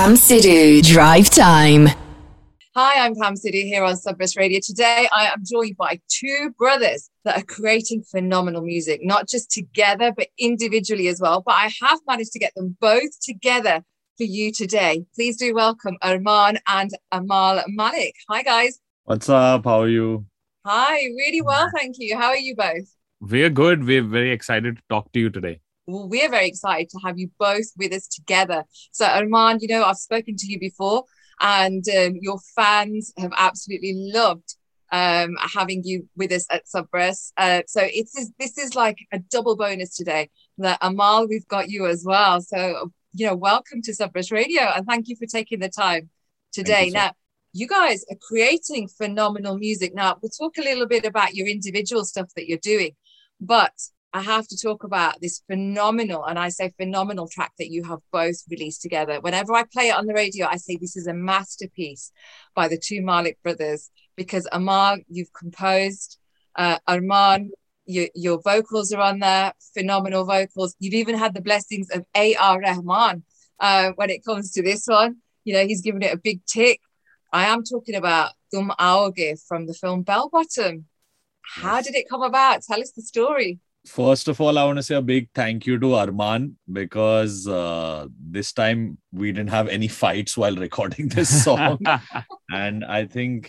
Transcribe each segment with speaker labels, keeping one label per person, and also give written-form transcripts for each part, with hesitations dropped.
Speaker 1: Pam Sidhu, Drive Time.
Speaker 2: Hi, I'm Pam Sidhu here on Subrus Radio. Today I am joined by two brothers that are creating phenomenal music, not just together, but individually as well. But I have managed to get them both together for you today. Please do welcome Armaan and Amal Malik. Hi, guys.
Speaker 3: What's up? How are you?
Speaker 2: Hi, really well, thank you. How are you both?
Speaker 3: We're good. We're very excited to talk to you today.
Speaker 2: Well, we're very excited to have you both with us together. So, Armaan, I've spoken to you before, and your fans have absolutely loved having you with us at Subrus. So this is like a double bonus today. That Amal, we've got you as well. So, welcome to Subrus Radio, and thank you for taking the time today. Now, you guys are creating phenomenal music. Now, we'll talk a little bit about your individual stuff that you're doing, but I have to talk about this phenomenal, and I say phenomenal, track that you have both released together. Whenever I play it on the radio, I say this is a masterpiece by the two Malik brothers, because Amal, you've composed, Armaan, your vocals are on there, phenomenal vocals. You've even had the blessings of A.R. Rahman when it comes to this one. He's given it a big tick. I am talking about Tum Aoge from the film Bell Bottom. How did it come about? Tell us the story.
Speaker 3: First of all, I want to say a big thank you to Armaan, because this time we didn't have any fights while recording this song. And I think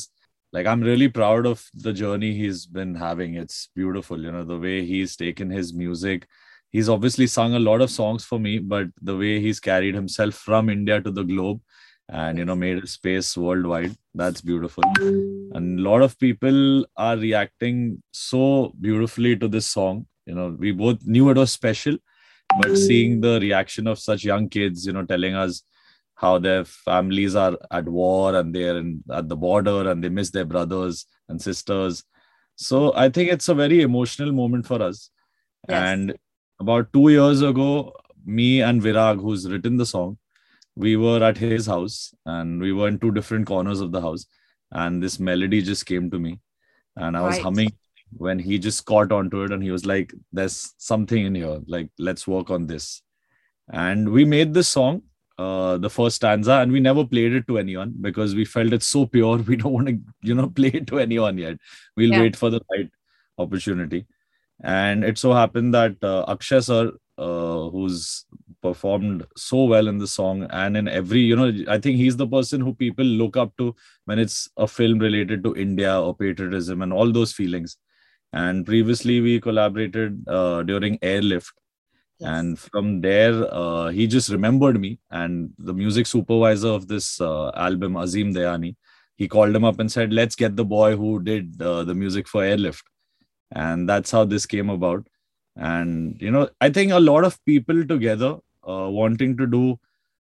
Speaker 3: I'm really proud of the journey he's been having. It's beautiful, the way he's taken his music. He's obviously sung a lot of songs for me, but the way he's carried himself from India to the globe and, made a space worldwide, that's beautiful. And a lot of people are reacting so beautifully to this song. We both knew it was special, but seeing the reaction of such young kids, telling us how their families are at war and they're at the border and they miss their brothers and sisters. So I think it's a very emotional moment for us. Yes. And about 2 years ago, me and Virag, who's written the song, we were at his house and we were in two different corners of the house. And this melody just came to me and I was humming when he just caught onto it and he was like, there's something in here, like, let's work on this. And we made this song, the first stanza, and we never played it to anyone because we felt it's so pure. We don't want to, play it to anyone yet. We'll wait for the right opportunity. And it so happened that Akshay sir, who's performed so well in the song and in every, I think he's the person who people look up to when it's a film related to India or patriotism and all those feelings. And previously we collaborated during Airlift. Yes. And from there, he just remembered me, and the music supervisor of this album, Azim Dayani, he called him up and said, let's get the boy who did the music for Airlift. And that's how this came about. And, I think a lot of people together wanting to do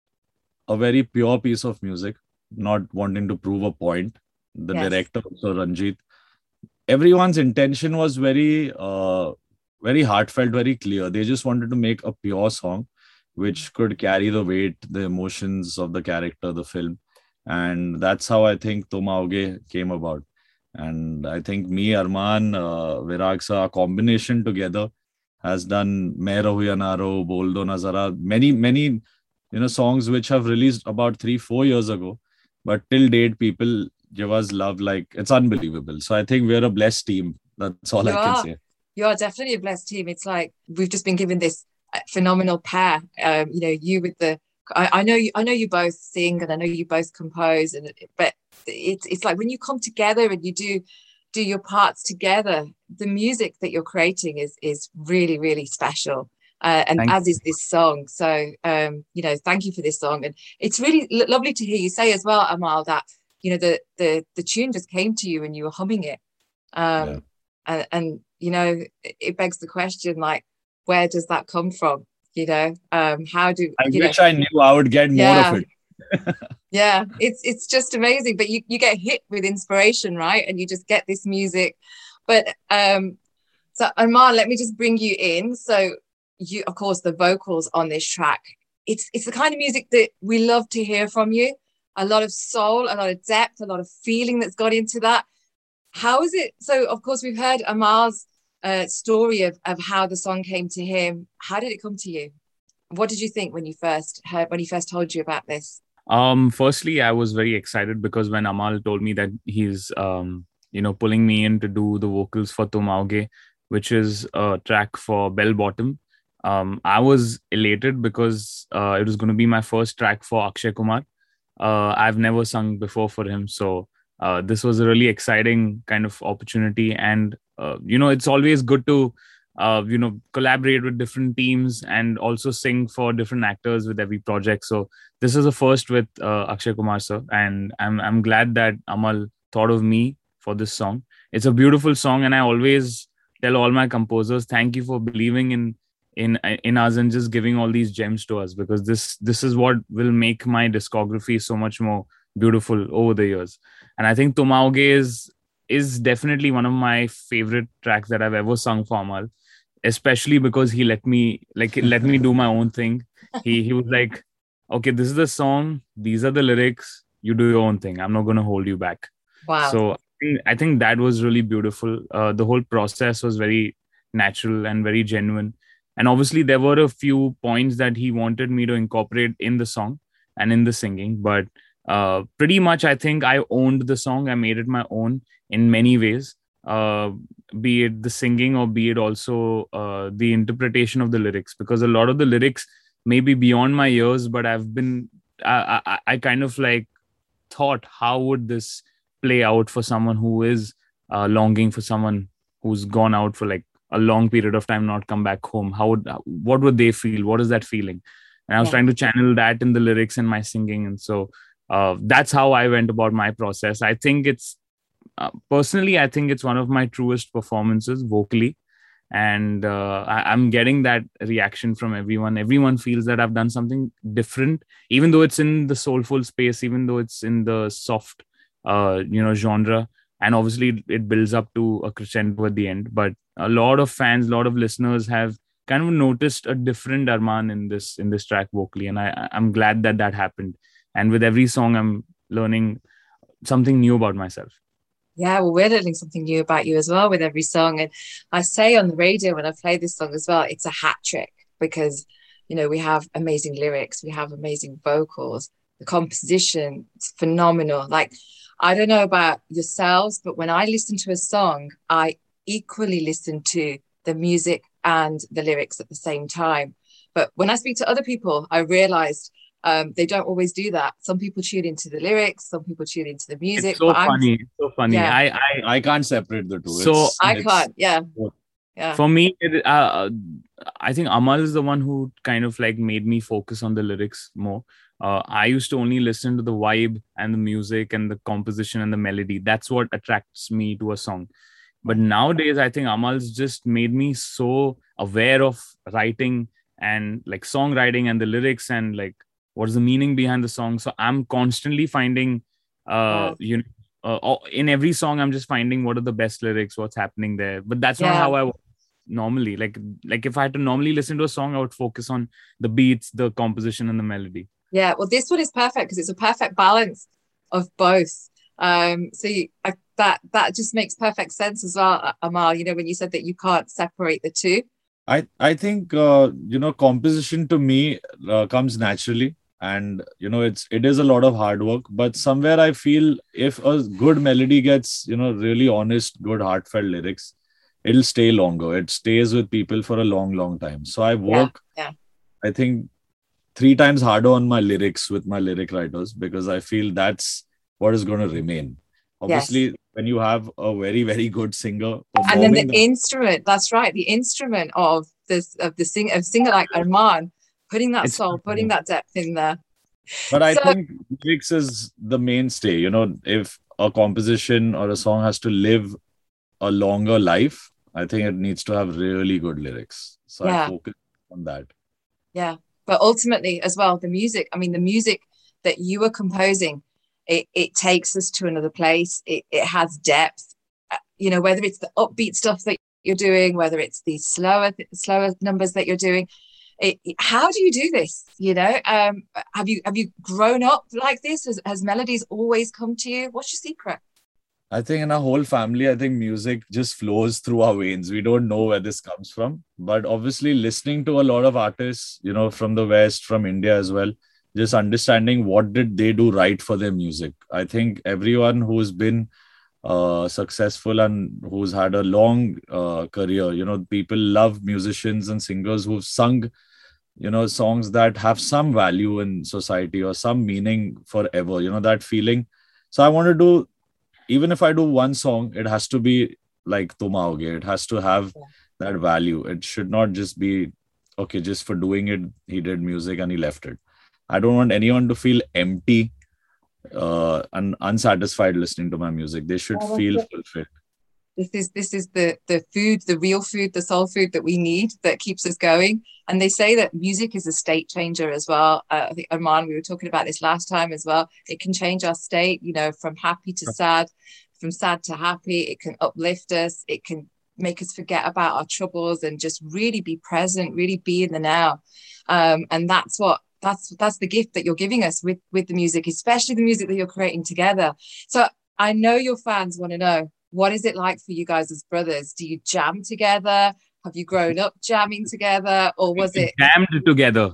Speaker 3: a very pure piece of music, not wanting to prove a point. The director, so Ranjit, everyone's intention was very, very heartfelt, very clear. They just wanted to make a pure song, which could carry the weight, the emotions of the character, the film. And that's how I think Tum Aoge came about. And I think me, Armaan, Virag sir, our combination together has done Main Rahu Ya Na Rahu, Bol Do Na Zara, many, songs which have released about 3-4 years ago. But till date, people give us love like it's unbelievable. So I think we're a blessed team. That's all I can say.
Speaker 2: You are definitely a blessed team. It's like we've just been given this phenomenal pair. You with the, I know you both sing and I know you both compose, but it's like when you come together and you do your parts together, the music that you're creating is really, really special. As is this song. So, thank you for this song. And it's really lovely to hear you say as well, Amal, that, the tune just came to you and you were humming it. It begs the question, like, where does that come from? How do
Speaker 3: I wish I knew I would get more of it.
Speaker 2: Yeah, it's just amazing. But you get hit with inspiration, right? And you just get this music. But so Armaan, let me just bring you in. So you, of course, the vocals on this track, it's the kind of music that we love to hear from you. A lot of soul, a lot of depth, a lot of feeling that's got into that. How is it? So, of course, we've heard Amal's story of how the song came to him. How did it come to you? What did you think when you first heard, when he first told you about this?
Speaker 4: Firstly, I was very excited because when Amal told me that he's, pulling me in to do the vocals for Tum Aoge, which is a track for Bell Bottom, I was elated because it was going to be my first track for Akshay Kumar. I've never sung before for him. So this was a really exciting kind of opportunity. And, it's always good to, collaborate with different teams and also sing for different actors with every project. So this is the first with Akshay Kumar sir. And I'm glad that Amal thought of me for this song. It's a beautiful song. And I always tell all my composers, thank you for believing in us and just giving all these gems to us, because this is what will make my discography so much more beautiful over the years. And I think Tum Aoge is definitely one of my favorite tracks that I've ever sung for Amal, especially because he let me do my own thing. He was like, okay, this is the song, these are the lyrics, you do your own thing, I'm not going to hold you back.
Speaker 2: Wow.
Speaker 4: So I think that was really beautiful. The whole process was very natural and very genuine. And obviously, there were a few points that he wanted me to incorporate in the song and in the singing. But pretty much, I think I owned the song. I made it my own in many ways, be it the singing or be it also the interpretation of the lyrics. Because a lot of the lyrics may be beyond my ears, but I kind of like thought, how would this play out for someone who is longing for someone who's gone out for like a long period of time, not come back home? What would they feel? What is that feeling? And I was trying to channel that in the lyrics and my singing. And so that's how I went about my process. I think it's personally, I think it's one of my truest performances vocally. And I'm getting that reaction from everyone. Everyone feels that I've done something different, even though it's in the soulful space, even though it's in the soft, genre. And obviously it builds up to a crescendo at the end. But a lot of fans, a lot of listeners have kind of noticed a different Armaan in this track vocally. And I'm glad that happened. And with every song, I'm learning something new about myself.
Speaker 2: Yeah, well, we're learning something new about you as well with every song. And I say on the radio when I play this song as well, it's a hat trick because, we have amazing lyrics, we have amazing vocals, the composition, it's phenomenal. Like, I don't know about yourselves, but when I listen to a song, I equally listen to the music and the lyrics at the same time. But when I speak to other people, I realized they don't always do that. Some people tune into the lyrics, some people tune into the music.
Speaker 4: It's so funny. It's so funny.
Speaker 2: Yeah.
Speaker 3: I can't separate the two.
Speaker 4: So
Speaker 2: I can't. Yeah.
Speaker 4: For me, I think Amal is the one who kind of like made me focus on the lyrics more. I used to only listen to the vibe and the music and the composition and the melody. That's what attracts me to a song. But nowadays, I think Amal's just made me so aware of writing and like songwriting and the lyrics and like what is the meaning behind the song. So I'm constantly finding, in every song, I'm just finding what are the best lyrics, what's happening there. But that's not how I normally like if I had to normally listen to a song, I would focus on the beats, the composition, and the melody.
Speaker 2: Yeah, well, this one is perfect because it's a perfect balance of both. That just makes perfect sense as well, Amal. When you said that you can't separate the two.
Speaker 3: I think composition to me comes naturally, and it is a lot of hard work. But somewhere I feel if a good melody gets really honest, good heartfelt lyrics, it'll stay longer. It stays with people for a long, long time. So I work. I think 3 times harder on my lyrics with my lyric writers because I feel that's what is going to remain. Obviously, when you have a very, very good singer
Speaker 2: and then the instrument, that's right, the instrument of a singer like Armaan, putting that soul, putting that depth in there.
Speaker 3: But I think lyrics is the mainstay. If a composition or a song has to live a longer life, I think it needs to have really good lyrics. So I focus on that.
Speaker 2: Yeah. But ultimately as well, the music that you are composing, it takes us to another place. It has depth, whether it's the upbeat stuff that you're doing, whether it's the slower numbers that you're doing. How do you do this? Have you grown up like this? Has melodies always come to you? What's your secret?
Speaker 3: I think in our whole family, I think music just flows through our veins. We don't know where this comes from. But obviously, listening to a lot of artists, from the West, from India as well, just understanding what did they do right for their music. I think everyone who's been successful and who's had a long career, people love musicians and singers who've sung, songs that have some value in society or some meaning forever, that feeling. So I want to do, even if I do one song, it has to be like Tum Aoge. It has to have that value. It should not just be, okay, just for doing it, he did music and he left it. I don't want anyone to feel empty and unsatisfied listening to my music. They should feel fulfilled.
Speaker 2: This is the food, the real food, the soul food that we need, that keeps us going. And they say that music is a state changer as well. I think, Arman, we were talking about this last time as well. It can change our state, from happy to sad, from sad to happy. It can uplift us. It can make us forget about our troubles and just really be present, really be in the now. And that's the gift that you're giving us with the music, especially the music that you're creating together. So I know your fans want to know, what is it like for you guys as brothers? Do you jam together? Have you grown up jamming together, or was it
Speaker 4: jammed together?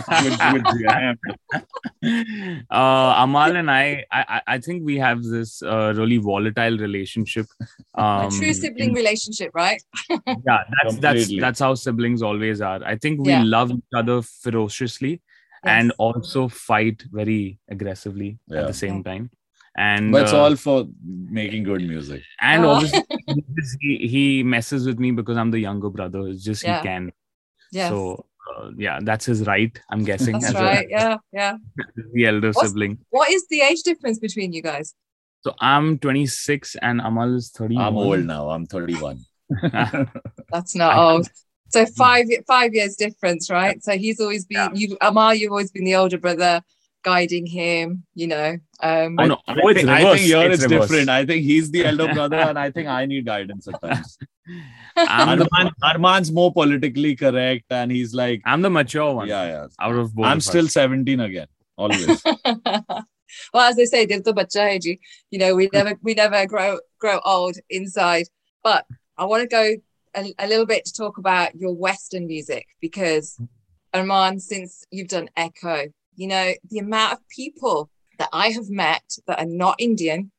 Speaker 4: Amal and I think we have this really volatile relationship.
Speaker 2: A true sibling relationship, right?
Speaker 4: Yeah, that's how siblings always are. I think we love each other ferociously and also fight very aggressively at the same time.
Speaker 3: But it's all for making good music.
Speaker 4: And obviously, he messes with me because I'm the younger brother. It's just he can.
Speaker 2: Yes.
Speaker 4: So, that's his right, I'm guessing.
Speaker 2: That's right.
Speaker 4: The elder sibling.
Speaker 2: What is the age difference between you guys?
Speaker 4: So I'm 26 and Amal is 31.
Speaker 3: I'm old now. I'm 31.
Speaker 2: That's not old. So 5 years difference, right? So he's always been Amal. You've always been the older brother, guiding him,
Speaker 3: I think here it's different. I think he's the elder brother and I think I need guidance at times. Arman's more politically correct and he's like,
Speaker 4: I'm the mature one.
Speaker 3: Yeah.
Speaker 4: Out of both.
Speaker 3: I'm still 17 again, always.
Speaker 2: Well, as they say, dil to bacha hai ji. We never grow old inside. But I want to go a little bit to talk about your Western music, because Arman, since you've done Echo, the amount of people that I have met that are not Indian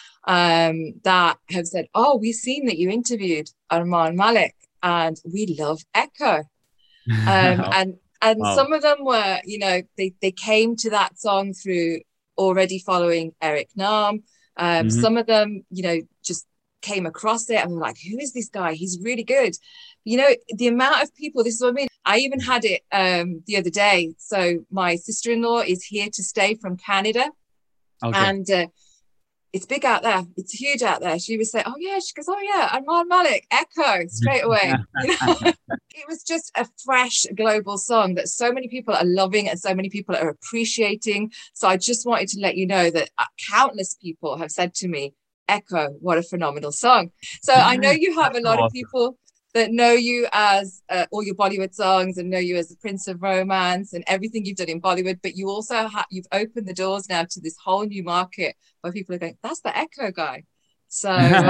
Speaker 2: that have said, oh, we've seen that you interviewed Armaan Malik and we love Echo. And some of them were, they came to that song through already following Eric Nam. Some of them, just came across it and were like, who is this guy? He's really good. The amount of people, this is what I mean. I even had it the other day. So my sister-in-law is here to stay from Canada. Okay. And it's big out there. It's huge out there. She would say, oh yeah. She goes, oh yeah, Armaan Malik, Echo, straight away. It was just a fresh global song that so many people are loving and so many people are appreciating. So I just wanted to let you know that countless people have said to me, Echo, what a phenomenal song. So I know you have a lot of people that know you as all your Bollywood songs and know you as the Prince of Romance and everything you've done in Bollywood, but you also you've opened the doors now to this whole new market where people are going, that's the Echo guy. So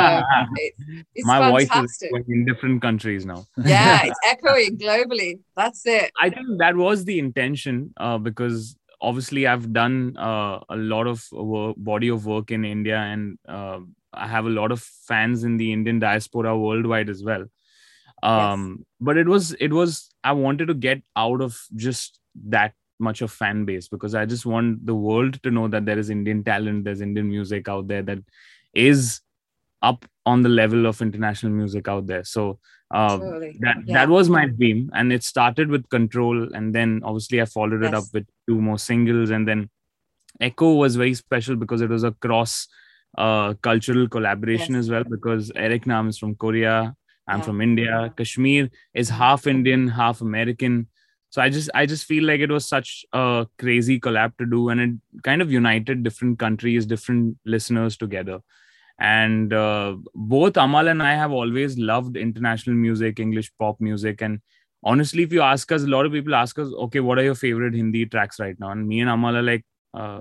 Speaker 2: it's
Speaker 4: my
Speaker 2: fantastic.
Speaker 4: Voice is in different countries now.
Speaker 2: Yeah, it's echoing globally. That's it.
Speaker 4: I think that was the intention because obviously I've done a lot of body of work in India, and I have a lot of fans in the Indian diaspora worldwide as well. But it was I wanted to get out of just that much of fan base, because I just want the world to know that there is Indian talent, there's Indian music out there that is up on the level of international music out there. So that was my dream, and it started with Control, and then obviously I followed it up with 2 more singles, and then Echo was very special because it was a cross cultural collaboration as well, because Eric Nam is from Korea, I'm from India, Kashmir is half Indian, half American. So I just feel like it was such a crazy collab to do, and it kind of united different countries, different listeners together. And both Amal and I have always loved international music, English pop music. And honestly, if you ask us, a lot of people ask us, okay, what are your favorite Hindi tracks right now? And me and Amal are like,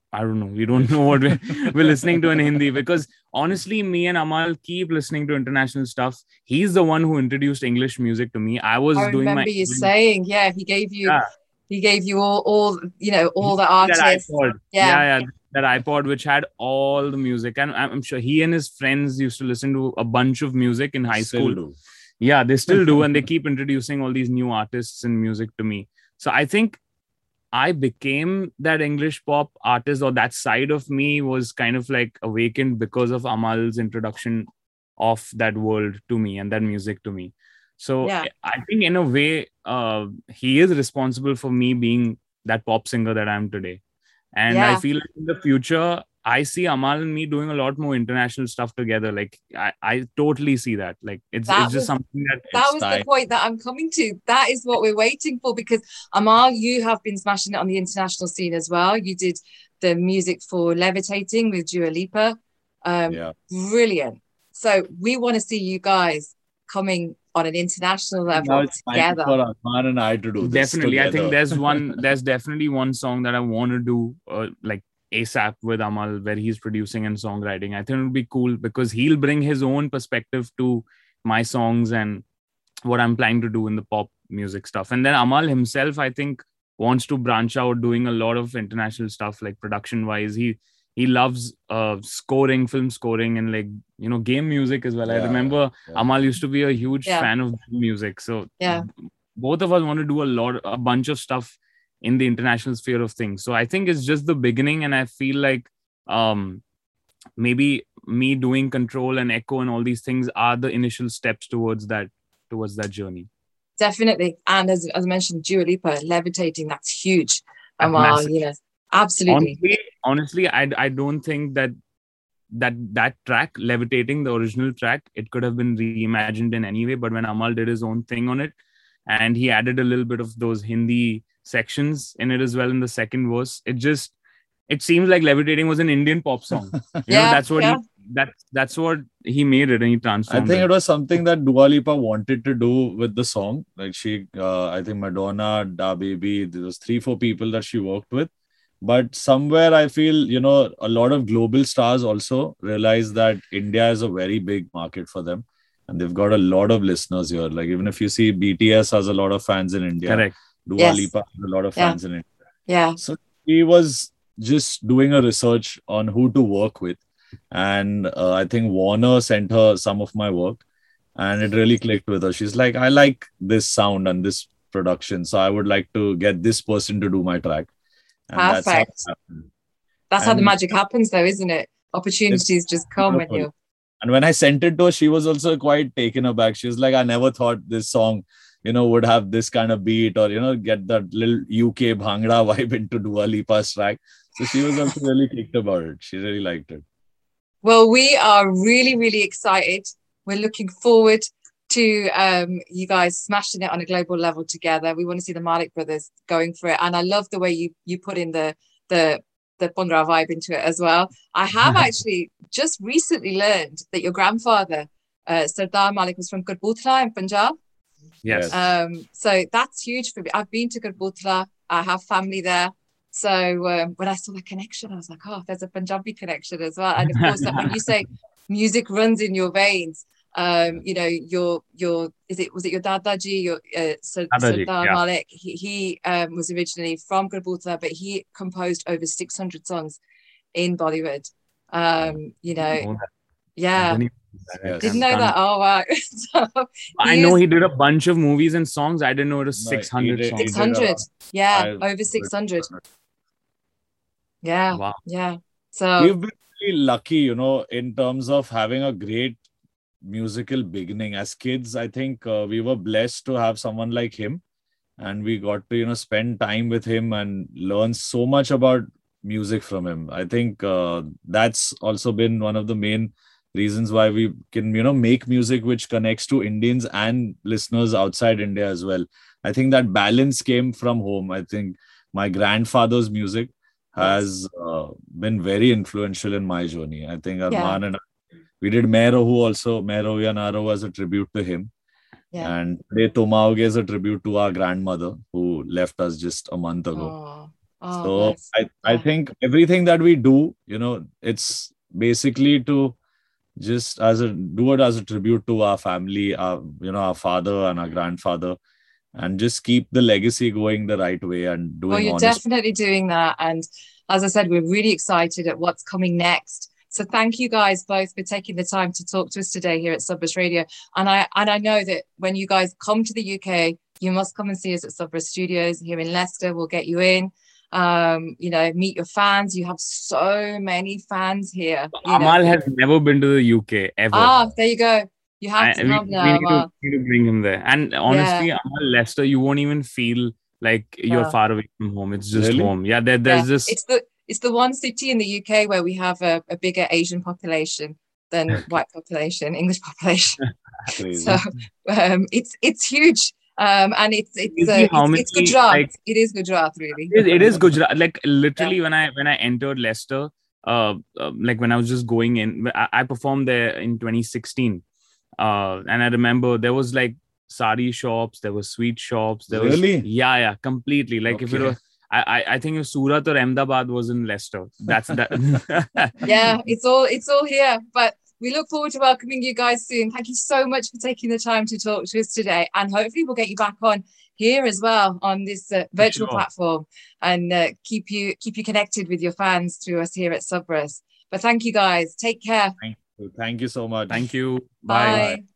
Speaker 4: I don't know. We don't know what we're listening to in Hindi, because honestly, me and Amal keep listening to international stuff. He's the one who introduced English music to me. I was
Speaker 2: I
Speaker 4: doing my
Speaker 2: remember you saying, yeah, he gave you all all the
Speaker 4: that
Speaker 2: artists.
Speaker 4: iPod.
Speaker 2: Yeah.
Speaker 4: That iPod which had all the music, and I'm sure he and his friends used to listen to a bunch of music in high
Speaker 3: Still
Speaker 4: school.
Speaker 3: do.
Speaker 4: Yeah, they still do, and they keep introducing all these new artists and music to me. So I think I became that English pop artist, or that side of me was kind of like awakened because of Amal's introduction of that world to me and that music to me. So
Speaker 2: Yeah.
Speaker 4: I think in a way, he is responsible for me being that pop singer that I am today. And I
Speaker 2: Yeah.
Speaker 4: feel like in the future, I see Amal and me doing a lot more international stuff together. Like I totally see that. Like it's just something
Speaker 2: that
Speaker 3: It's
Speaker 2: was the
Speaker 3: time.
Speaker 2: point that I'm coming to. That is what we're waiting for, because Amal, you have been smashing it on the international scene as well. You did the music for Levitating with Dua Lipa.
Speaker 3: Yeah.
Speaker 2: Brilliant. So we want to see you guys coming on an international
Speaker 3: Now
Speaker 2: level
Speaker 3: it's time
Speaker 2: together.
Speaker 3: for Arman and I to do this
Speaker 4: Definitely. I think
Speaker 3: together.
Speaker 4: there's definitely one song that I want to do like ASAP with Amal, where he's producing and songwriting. I think it would be cool because he'll bring his own perspective to my songs and what I'm planning to do in the pop music stuff. And then Amal himself, I think, wants to branch out, doing a lot of international stuff, like production wise. He loves scoring, film scoring, and like, you know, game music as well. I remember Amal used to be a huge fan of music. So both of us want to do a bunch of stuff in the international sphere of things. So I think it's just the beginning, and I feel like maybe me doing Control and Echo and all these things are the initial steps towards that journey.
Speaker 2: Definitely. And as I mentioned, Dua Lipa, Levitating, that's huge. Amal, you know, absolutely.
Speaker 4: Honestly, I don't think that track, Levitating, the original track, it could have been reimagined in any way. But when Amal did his own thing on it, and he added a little bit of those Hindi sections in it as well in the second verse, it seems like Levitating was an Indian pop song. That's what he made it, and he transformed.
Speaker 3: I think it was something that Dua Lipa wanted to do with the song. Like I think Madonna, Da Baby, there was 3-4 people that she worked with. But somewhere I feel, you know, a lot of global stars also realize that India is a very big market for them. And they've got a lot of listeners here. Like even if you see BTS has a lot of fans in India.
Speaker 4: Correct.
Speaker 3: Dua Lipa has a lot of fans in India.
Speaker 2: Yeah.
Speaker 3: So he was just doing a research on who to work with. And I think Warner sent her some of my work. And it really clicked with her. She's like, I like this sound and this production. So I would like to get this person to do my track. And
Speaker 2: perfect. That's how the magic happens, though, isn't it? Opportunities just come when you.
Speaker 3: And when I sent it to her, she was also quite taken aback. She was like, I never thought this song, you know, would have this kind of beat or, you know, get that little UK Bhangra vibe into Dua Lipa's track. So she was also really kicked about it. She really liked it.
Speaker 2: Well, we are really, really excited. We're looking forward to you guys smashing it on a global level together. We want to see the Malik brothers going for it. And I love the way you put in the Bhangra vibe into it as well. I have actually just recently learned that your grandfather, Sardar Malik, was from Kabutla in Punjab.
Speaker 4: Yes.
Speaker 2: So that's huge for me. I've been to Kabutla. I have family there. So when I saw the connection, I was like, oh, there's a Punjabi connection as well. And of course, when you say music runs in your veins, you know, was it your Dadaji, Sardar Malik? He was originally from Kabutla, but he composed over 600 songs in Bollywood. You know, didn't know that. Oh wow! So
Speaker 4: I know he did a bunch of movies and songs. I didn't know it was 600 songs.
Speaker 2: 600, over 600. Yeah,
Speaker 4: wow.
Speaker 2: Yeah. So
Speaker 3: we've been really lucky, you know, in terms of having a great musical beginning. As kids, I think we were blessed to have someone like him, and we got to, you know, spend time with him and learn so much about music from him. I think that's also been one of the main reasons why we can, you know, make music which connects to Indians and listeners outside India as well. I think that balance came from home. I think my grandfather's music has been very influential in my journey. I think Arman and we did Main Rahu also. Main Rahu Ya Na Rahu as a tribute to him.
Speaker 2: Yeah.
Speaker 3: And today Tum Aoge is a tribute to our grandmother who left us just a month ago.
Speaker 2: Oh,
Speaker 3: So
Speaker 2: bless.
Speaker 3: I
Speaker 2: Yeah.
Speaker 3: think everything that we do, it's basically to just do it as a tribute to our family, our father and our grandfather, and just keep the legacy going the right way and
Speaker 2: Well,
Speaker 3: doing
Speaker 2: you're
Speaker 3: honest.
Speaker 2: definitely doing that. And as I said, we're really excited at what's coming next. So thank you guys both for taking the time to talk to us today here at Subrus Radio. And I know that when you guys come to the UK, you must come and see us at Subrus Studios here in Leicester. We'll get you in. Meet your fans. You have so many fans here.
Speaker 4: Amal has never been to the UK ever.
Speaker 2: There you go. You have to come now, Amal.
Speaker 4: We need to bring him there. And honestly, Amal, Leicester, you won't even feel like you're far away from home. It's just home. Yeah, there's this.
Speaker 2: It's the one city in the UK where we have a bigger Asian population than white population, English population. So it's huge. And it's Gujarat.
Speaker 4: Like,
Speaker 2: it is Gujarat, really.
Speaker 4: It is Gujarat. Like literally, when I entered Leicester, like when I was just going in, I performed there in 2016, and I remember there was like sari shops, there were sweet shops, there was completely. Like if it was, I think if Surat or Ahmedabad was in Leicester, that's that.
Speaker 2: Yeah, it's all here, but. We look forward to welcoming you guys soon. Thank you so much for taking the time to talk to us today. And hopefully we'll get you back on here as well on this virtual platform and keep you connected with your fans through us here at Subrus. But thank you guys. Take care.
Speaker 3: Thank you so much.
Speaker 4: Thank you.
Speaker 2: Bye.